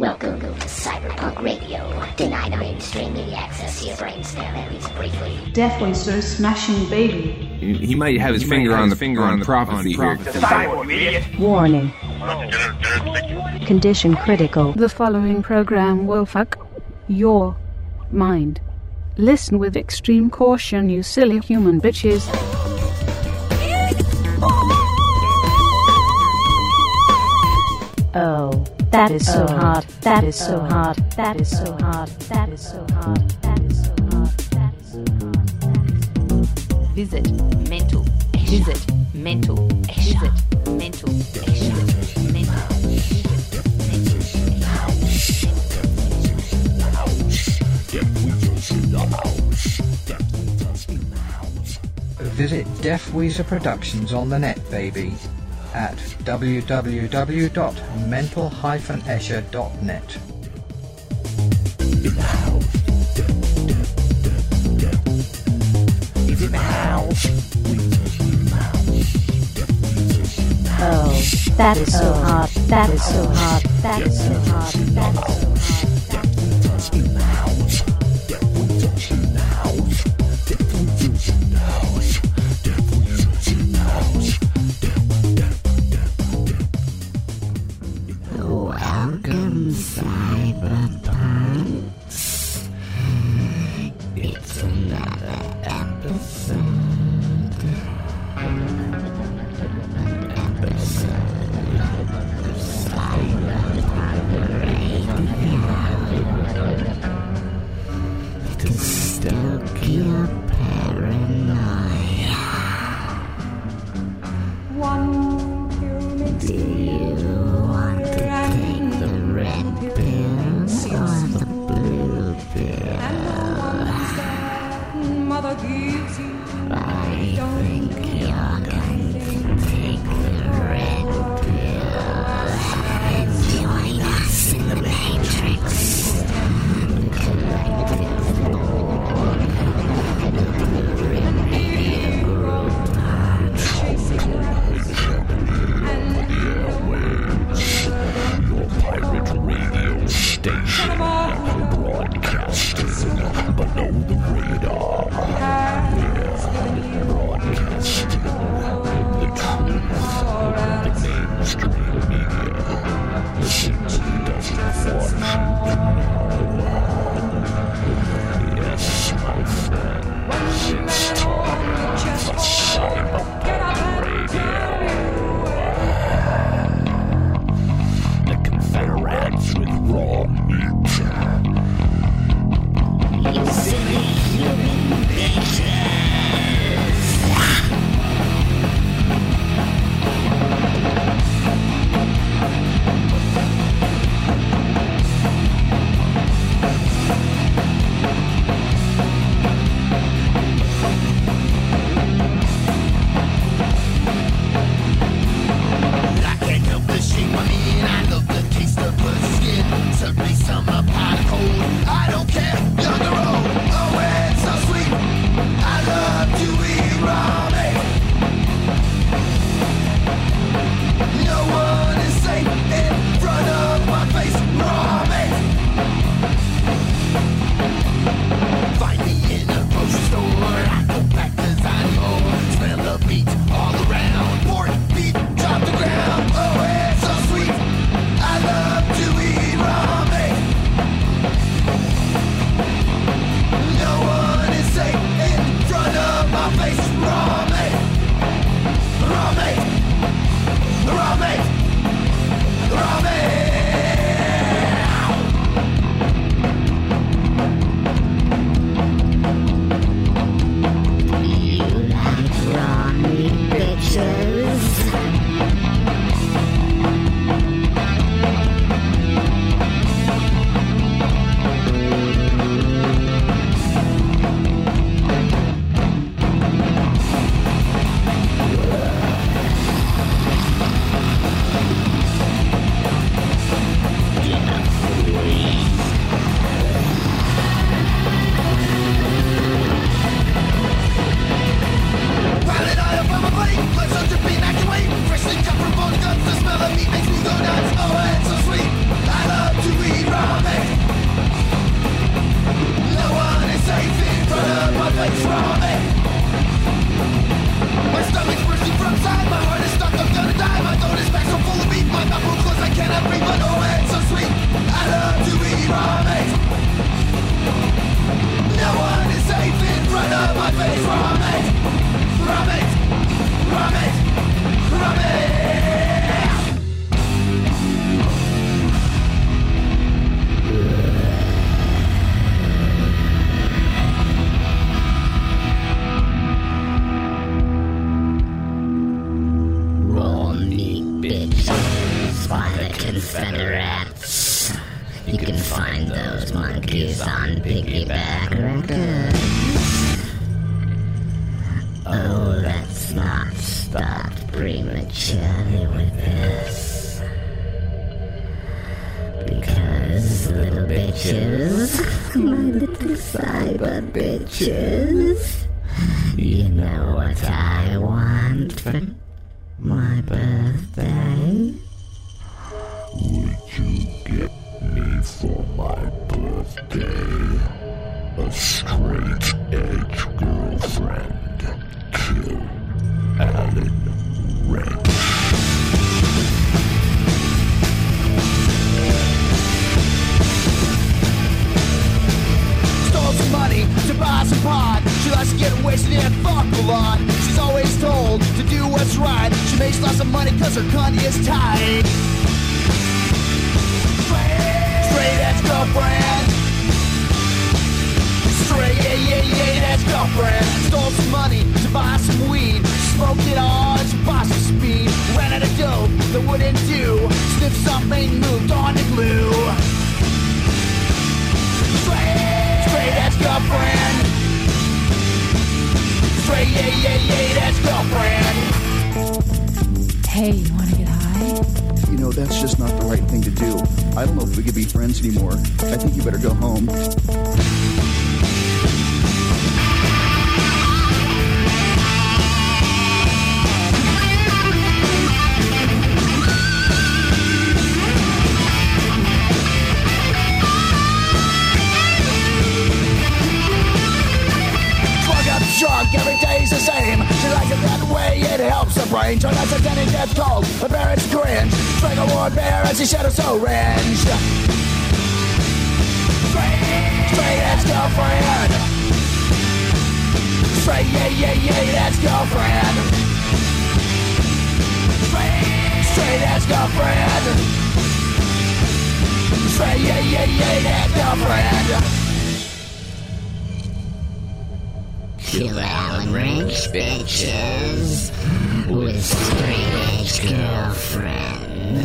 Welcome to Cyberpunk Radio. Deny the mainstream media access to your brainstem, at least briefly. Deathwing so smashing baby. He might have his finger on the prophecy here. Warning. Condition critical. The following program will fuck your mind. Listen with extreme caution, you silly human bitches. Oh, that is so hard. That is so hard. That is so hard. That is so hard. That is so hard. That is so hard. Visit mental. Visit mental. Visit mental. Visit mental. Visit Deaf Weezer Productions on the net, baby, at www.mental-escher.net. Oh, that is so hard. That is so hard. That is so hard. That is so hard. Welcome, Cyberpunks. It's another episode. An episode of Cyberpunk Radio. To stoke your paranoia. Do you want to take the red pills or the blue You can find those monkeys on Piggyback Records. Oh, let's not start prematurely with this. Because, little bitches, my little cyber bitches, you know what I want for my birthday? Would you get me for my birthday a straight edge girlfriend? Kill Alan Wrench. Stole some money to buy some pot. She likes to get wasted and fuck a lot. She's always told to do what's right. She makes lots of money cause her cunt is tight. Straight edge girlfriend. Straight edge girlfriend. Stole some money to buy some weed. Smoked it all to buy some speed. Ran out of dope that wouldn't do. Sniffed something, moved on to glue. Straight edge girlfriend. Straight edge girlfriend. Hey, you wanna get high? You know, that's just not the right thing to do. I don't know if we could be friends anymore. I think you better go home. Drunk, every day's the same. She likes it that way, it helps her brain. Turn out attending death cold, her parents cringe. Strike a war bear as she shadows syringe. Straight edge girlfriend. Straight edge girlfriend. Straight edge girlfriend. Straight edge girlfriend. Kill Alan Wrench, bitches, with straight edge girlfriend.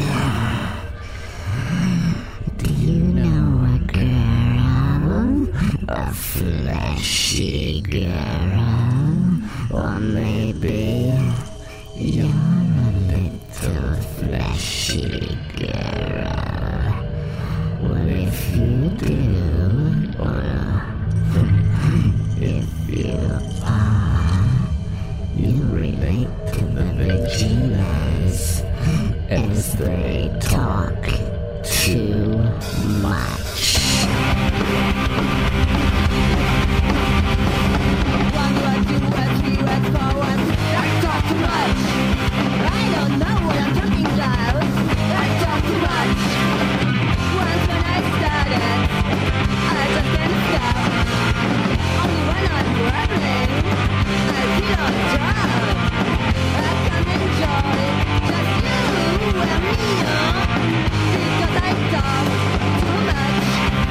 Do you know a girl? A fleshy girl? Or maybe you're a little fleshy girl. Well, if you do, or if you are, you relate to the vaginas as they talk too much. One word, two words, three words, four words. I talk too much. I don't know what I'm talking about. I talk too much. Once when I started, I just can't stop. Only when I'm rambling, I feel on top. I can't enjoy just you and me, because I talk too much.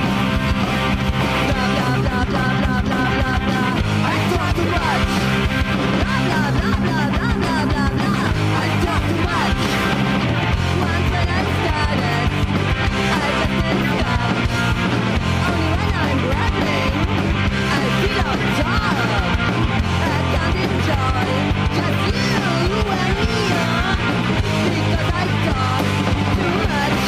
Blah blah blah blah blah blah blah blah. I talk too much. Blah blah blah blah blah blah blah blah. I talk too much. Once when I started, I just can't stop. Only when I'm rambling, I feel on top. I can't enjoy just you and me, because I talk too much.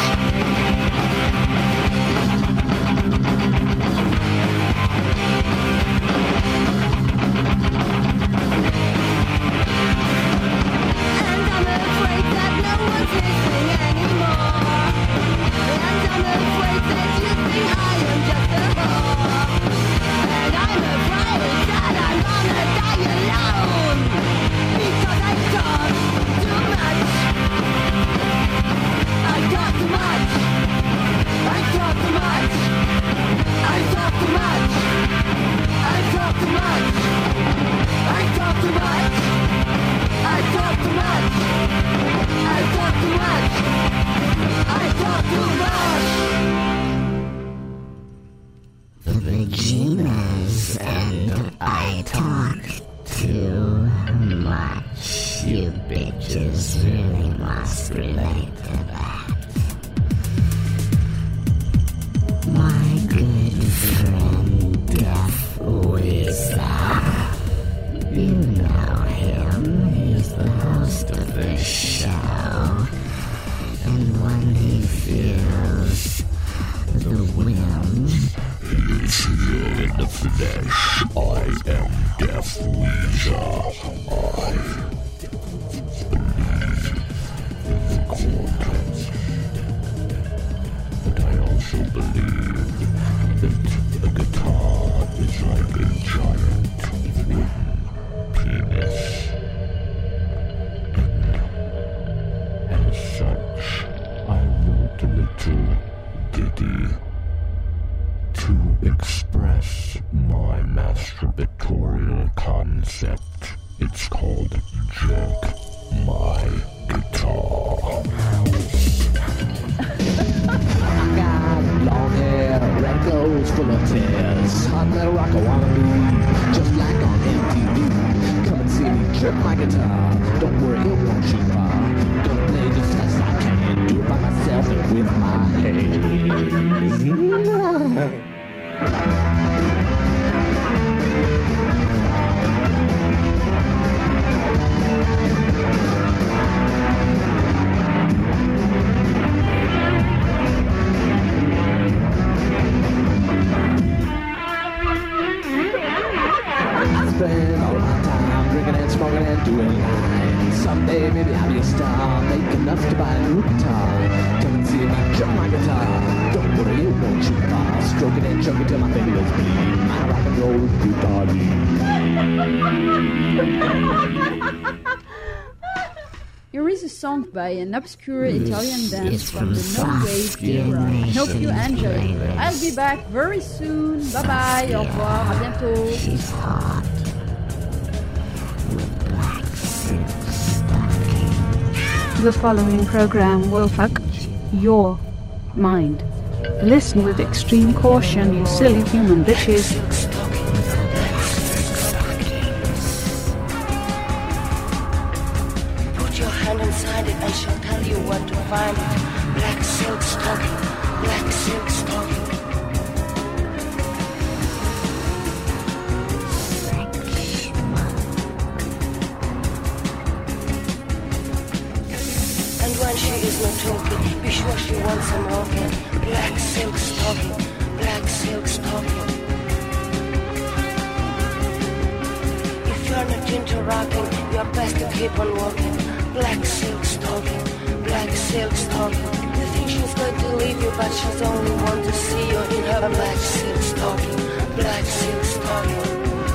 And I'm afraid that no one's listening anymore. And I'm afraid that you think I am just a whore. And I'm afraid that I'm gonna die alone, because I talk too much. I talk too much. I talk too much. I talk too much. I talk too much. I talk too much. I talk too much. I talk too much. I talk too much. The vaginas and I talk too much. You bitches really must relate to that. the flesh. I am Death Weezer. I believe in the cortex. But I also believe that a guitar is like a giant wooden penis. And as such, I wrote a little ditty to express my masturbatorial concept. It's called Jerk My Guitar. I got long hair, red clothes full of tears. Hot metal rock I wanna be, just like on MTV. Come and see me jerk my guitar. Don't worry, it won't shoot far. Gonna play just as I can, do it by myself and with my hands. Spend all my time drinking and smoking and doing lines. Someday maybe I'll be a star, make enough to buy a new guitar. Come and see me jerk my guitar. Don't worry, it won't shoot far. Stroke it and choke it till my fingers bleed. My rock and roll guitar. Here is a song by an obscure Italian band from the no-wave era. Hope you enjoy it. I'll be back very soon. Bye bye. Au revoir. À bientôt. The following program will fuck your mind. Listen with extreme caution, you silly human bitches. Put your hand inside it, I shall tell you what to find it. Black silk stocking, black silk stocking. When she is not talking, be sure she wants some walking. Black silk stocking, black silk stocking. If you're not into rocking, you're best to keep on walking. Black silk stocking, black silk stocking. You think she's going to leave you, but she's only want to see you in her black silk stocking, black silk stocking.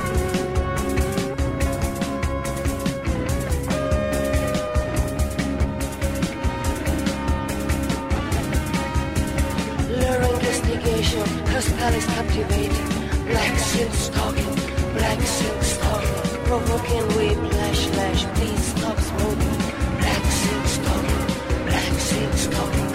Her spell is captivating. Black silk stocking, black silk stocking. Provoking whiplash, lash, please stop smoking. Black silk stocking, black silk stocking.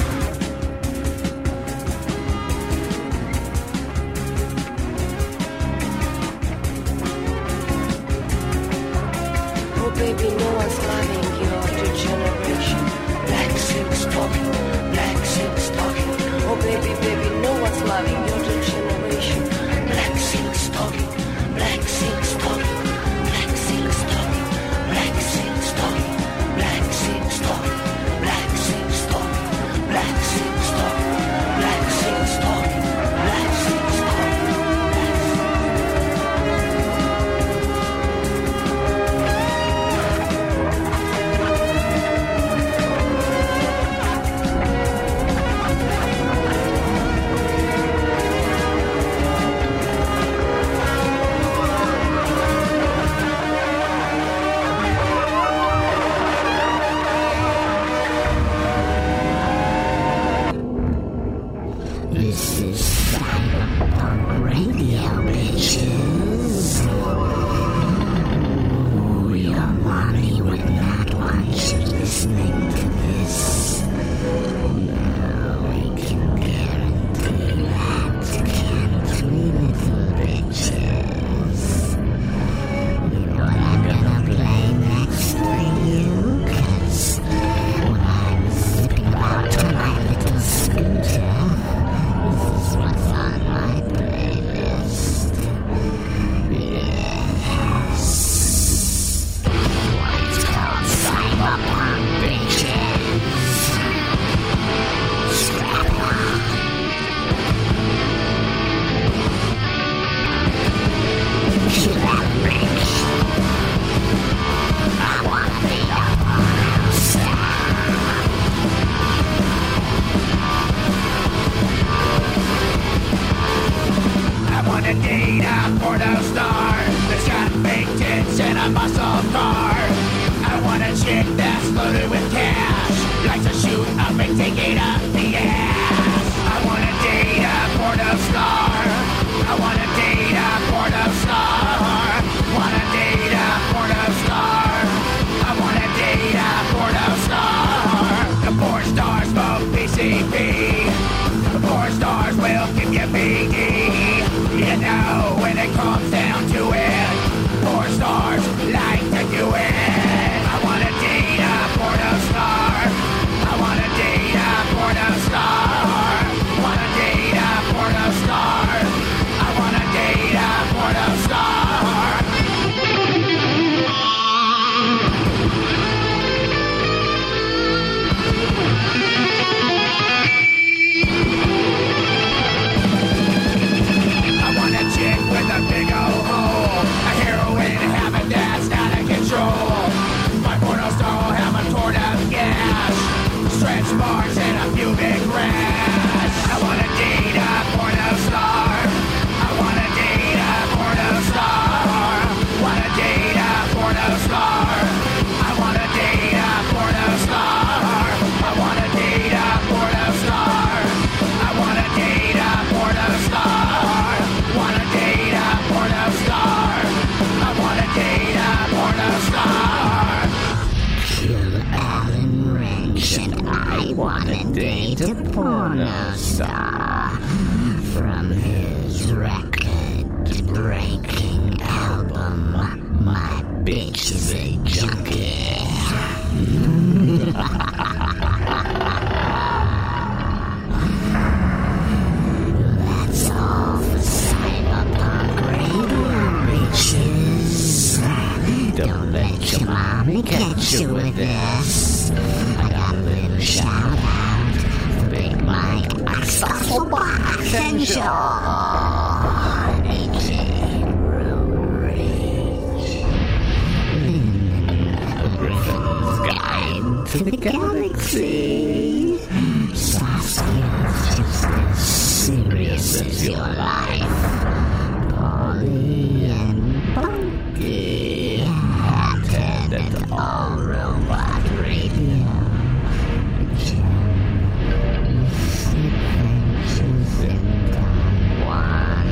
Oh baby, no one's loving your degeneration. Black silk stocking, black silk stocking. Oh baby, baby, no one's loving your degeneration. Black silk stocking, black silk stocking, black silk stocking, black silk stocking, black silk stocking, black silk stocking, black silk stocking, black silk stocking, black silk stocking. This is Cyberpunk Radio, bitches. Ooh, your mommy would not want you listening to this. No, we can guarantee that, can't we, little bitches? You know what I'm gonna play next for you? 'Cause when I'm zipping about on my little scooter, this is what's on my playlist. Yes. What's called Cyberpunk, bitches. you BD. You know when it comes down to it, 4 stars like to do it. I wanna date a porno star. I wanna date a porno star. Wanna date a porno star. I wanna date a porno star. I want a chick with a big old hole, a heroin habit that's out of control. My porno star will have a torn up gash, stretch marks and a pubic rash. I wanna date a porno star. I wanna date a porno star. Wanna date a porno star. I wanna date a porno star. I wanna date a porno star. I wanna date a porno star. Wanna date a porno star. I wanna date a porno star. Kill Alan Wrench and I wanna date a porno star. From his record-breaking album, My Bitch is a Junkie. That's all for Cyberpunk Radio, bitches. Don't let your mommy catch you with this. I got a little shout out for Big Mike, Axel Box and Sean, AJ Rich, Griffin's Guide to the Galaxy. Saskia's just as serious as your life. Polly and Punky, Hathead and All Robot Radio. Adventures in Taiwan.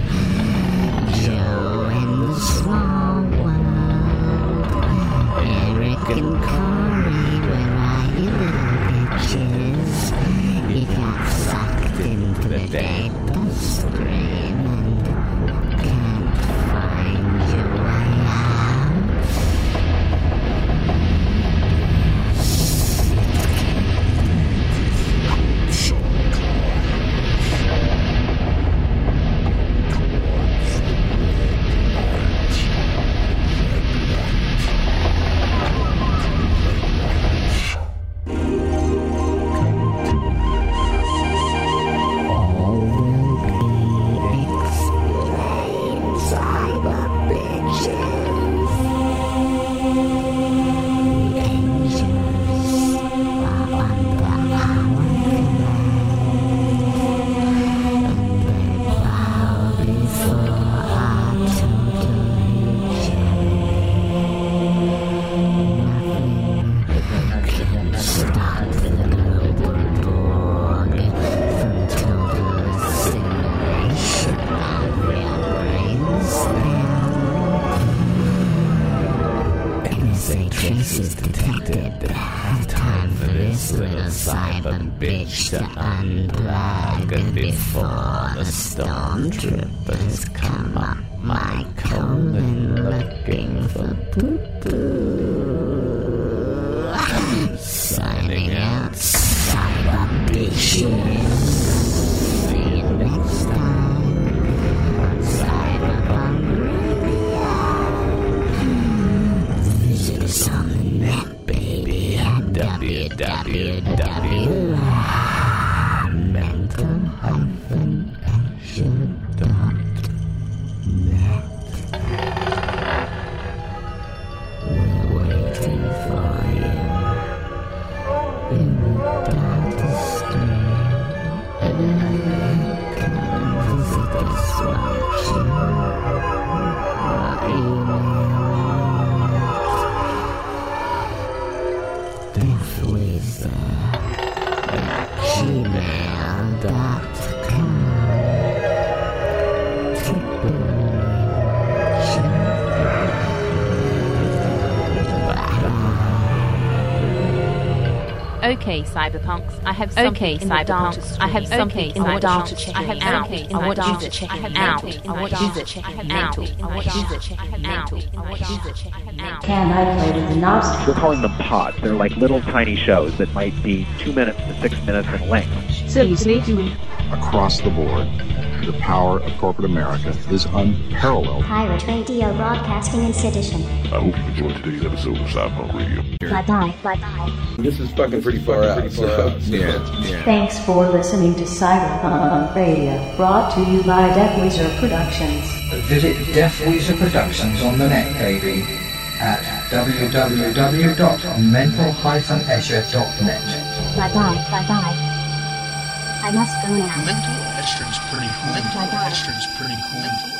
Joe and the Small World. Eric and Corey, where are you little bitches? You got sucked into the data stream and can't find your way out. Traces detected. Time for this little cyber bitch to unplug before the stormtroopers come up my colon looking for poo-poo. Signing out, cyber bitches. See you next time on Cyberpunk Radio. Visit us on the net, baby. www.mental-action.net. We're waiting for you in the data stream. Come and visit us, won't you? Our email deathwither@gmail.com. okay, cyberpunks. I have something in the dark. I have something in the dark to check it out. I want you to check it out. I want you to check it out. I want you to check it out. I want you to check it out. Can I play with the knobs? We're calling them pods. They're like little tiny shows that might be 2 minutes to 6 minutes in length. Seriously, doing Across the board, the power of corporate America is unparalleled. Pirate Radio Broadcasting in Sedition. I hope you enjoyed today's episode of Cyberpunk Radio. Bye-bye. Bye-bye. This is fucking pretty far out. Yeah. Thanks for listening to Cyberpunk Radio, brought to you by Deaf Weezer Productions. Visit Deaf Weezer Productions on the net, baby, at www.mental-escher.net. Bye-bye. Bye-bye. I must go now. Mental Escher's pretty cool. Mental Escher's pretty cool.